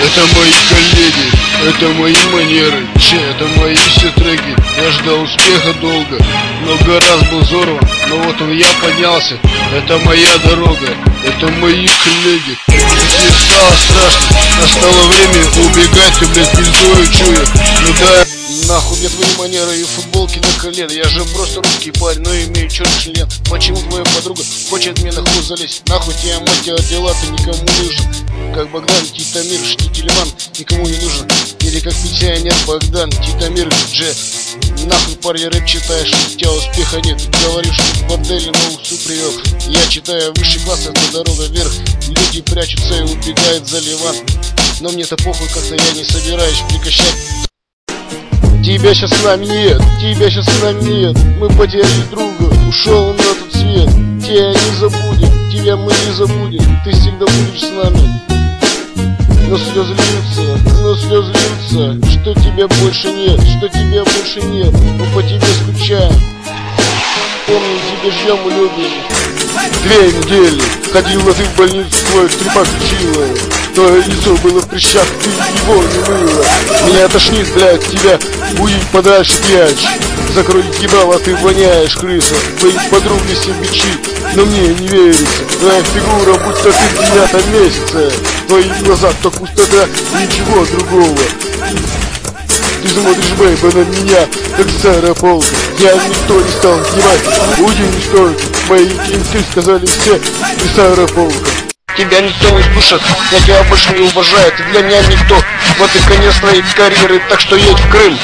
Это мои коллеги, это мои манеры, это мои все треки. Я ждал успеха долго, много раз был взорван, но вот он я поднялся. Это моя дорога, это мои коллеги. Мне стало страшно, настало время убегать, и, блядь, пиздою чую. Ну да, нахуй мне твои манеры и футболки на колено. Я же просто русский парень, но имею черный член. Почему твоя подруга хочет мне на хуй залезть? Нахуй тебя, мать тебя, дела, ты никому не нужен. Как Богдан, Титамир, Штительман, никому не нужен. Или как пенсионер Богдан, Титамир, Дже. Нахуй, парень, рэп читаешь, у тебя успеха нет. Ты говоришь, что в борделе на усу привел. Я читаю высший класс, это дорога вверх. Люди прячутся и убегают за Ливан. Но мне-то похуй, как-то я не собираюсь прекращать. Тебя сейчас с нами нет, тебя сейчас с нами нет. Мы потеряли друга, ушел на тот свет. Тебя не забудем, тебя мы не забудем. Ты всегда будешь с нами. Но слезы льются, что тебя больше нет, что тебя больше нет. Мы по тебе скучаем, помним, тебя ждем и любим. 2 недели ходила ты в больницу, твой трепак учила. Твое лицо было в прыщах, ты его не мыла. Меня тошнит, блядь, тебя будет подальше прячь. Закрой ебало, ты воняешь, крыса. Твои подруги все бичи, но мне не верится. Твоя фигура, будто ты в 9 месяце. Твои глаза, то пустота, ничего другого. Ты смотришь, бэйба, на меня, как старая полка. Я никто не стал снимать, уйди не стоит. Мои кенты сказали все, ты старая полка. Тебя никто не слушает, я тебя больше не уважаю. Ты для меня никто, вот и конец твоей карьеры, так что едь в Крым.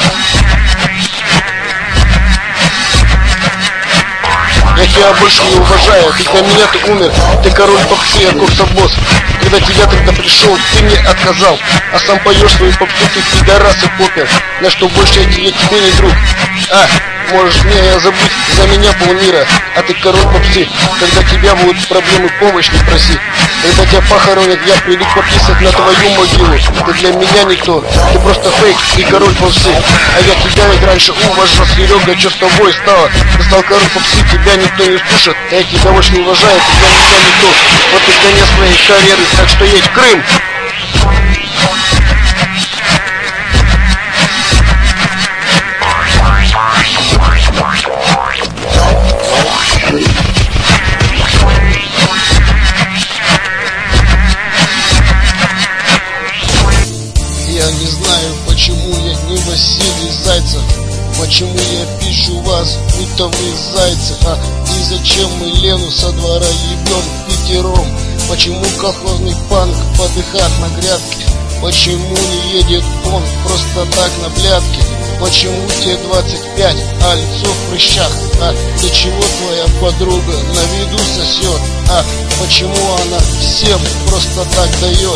Я тебя больше не уважаю, ты для меня ты умер. Ты король попсы, я курсобосс. Когда тебя тогда пришел, ты мне отказал. А сам поешь свои попсы, ты пидорас и попер. На что больше я тебе не друг. Можешь меня забыть, за меня полмира. А ты король попсы, когда тебя будут проблемы, помощь не проси. Когда тебя похоронят, я приду пописать на твою могилу. Ты для меня никто, ты просто фейк и король попсы. А я тебя ведь раньше уважал, Серега, что с тобой стало? Ты стал король попсы, тебя никто не слушает. А я тебя очень уважаю, ты для меня никто. Вот и конец твоей карьеры, так что едь в Крым. Я не знаю, почему я не Василий Зайцев. Почему я пишу вас, будто вы зайцы. И зачем мы Лену со двора ебем пятером? Почему колхозный панк подыхает на грядке? Почему не едет он просто так на блядке? Почему тебе 25, а лицо в прыщах? Для чего твоя подруга на виду сосет? Почему она всем просто так дает?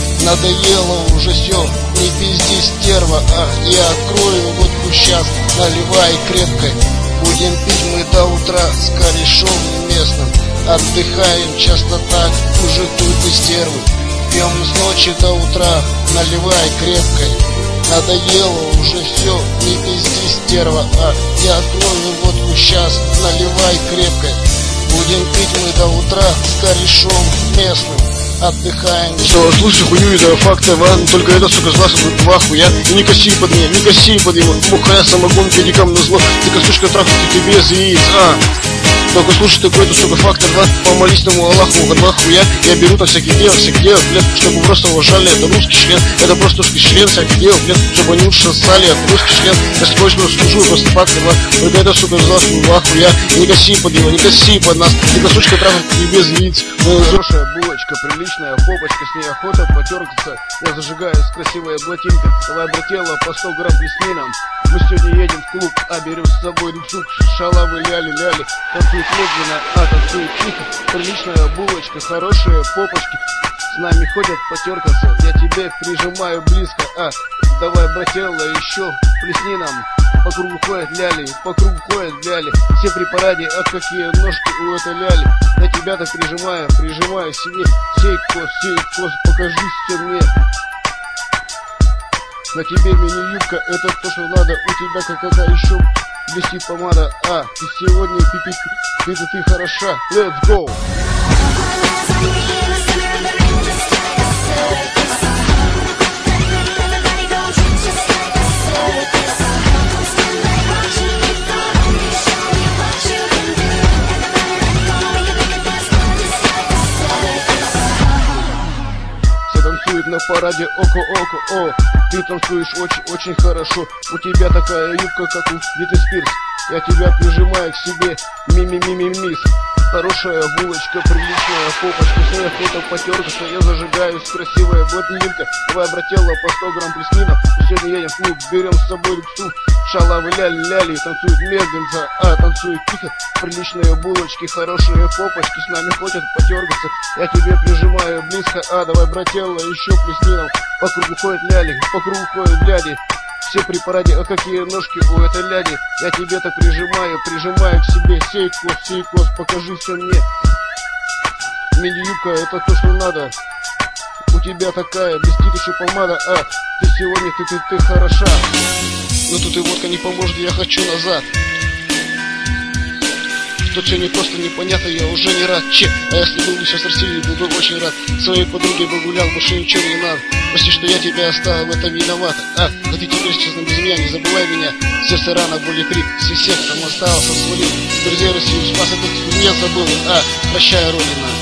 Надоело уже все, не пизди, стерва. Я открою водку сейчас, наливай крепкой. Будем пить мы до утра с корешом местным. Отдыхаем часто так, уже тупы стервы. Пьем с ночи до утра, наливай крепкой. Надоело уже все, не пизди, стерва. Я открою водку сейчас, наливай крепкой. Будем пить мы до утра с корешом местным. Отдыхаем. Что, слушай, хуйню, это факт, Иван. Только это, сука, с вас будет два хуя. И не коси под меня, не коси под его. Мухая самогон, педикам назло. Ты косушка трахнуть, ты без яиц, Только слушай, такой-то, сука, фактор, да? Помолись тому Аллаху, два хуя. Я беру там всяких девок, блядь, чтобы просто уважали. Это русский член, это просто русский член. Всяких девок, блядь, чтобы они лучше ссали. Это русский член, я срочно служу, просто фактор, да? Только это, сука, с вас два хуя. И не коси под него, не коси под нас. Ты косушка трахнуть, ты без яиц. Хорошая булочка, приличная попочка, с ней охота потёркаться. Я зажигаю с красивой блатинкой. Давай, братела, по 100 грамм плеснинам. Мы сегодня едем в клуб, берем с собой рюкзак, шалавы, ляли-ляли. Танцует медленно, танцует тихо. Приличная булочка, хорошие попочки. С нами ходят потеркаться, я тебе прижимаю близко. Давай, братела, еще плесни нам. По кругу ходят ляли, по кругу ходят ляли. Все при параде, какие ножки у этой ляли. Я тебя-то прижимаю себе. Сей кос, покажись все мне. На тебе мини-юбка, это то, что надо. У тебя какая еще блестит помада. Ты сегодня ты хороша. Let's go! танцует на параде око-око, о. Ты танцуешь очень-очень хорошо. У тебя такая юбка, как у Бритни Спирс. Я тебя прижимаю к себе, ми-ми-ми-ми-мисс. Хорошая булочка, приличная попочка, своя фото потерка, что я зажигаюсь, красивая блондинка. Давай, брателла, по 100 грамм плеснина. Сегодня едем в клуб, берем с собой люксу. Шалавы ляли-ляли, танцует медленца, танцует тихо. Приличные булочки, хорошие попочки, с нами хотят потергаться. Я тебе прижимаю близко, давай, брателла, еще плеснина. По кругу ходят ляли, по кругу ходят ляли. Все при параде, какие ножки у этой ляди. Я тебе так прижимаю к себе. Сей кос, покажи все мне. Мини-юбка, это то, что надо. У тебя такая, блестит еще помада. Ты сегодня, ты хороша. Но тут и водка не поможет, я хочу назад. Тут все не просто непонятно, я уже не рад. Если был бы сейчас в России, был бы очень рад. Своей подруге бы гулял, больше ничего не надо. Прости, что я тебя оставил, в этом виноват. Но ты теперь честно без меня, не забывай меня. Сердце рано, боли крик, всех там остался свалил. Друзья Россию спас, а ты меня забыл. Прощай, Родина.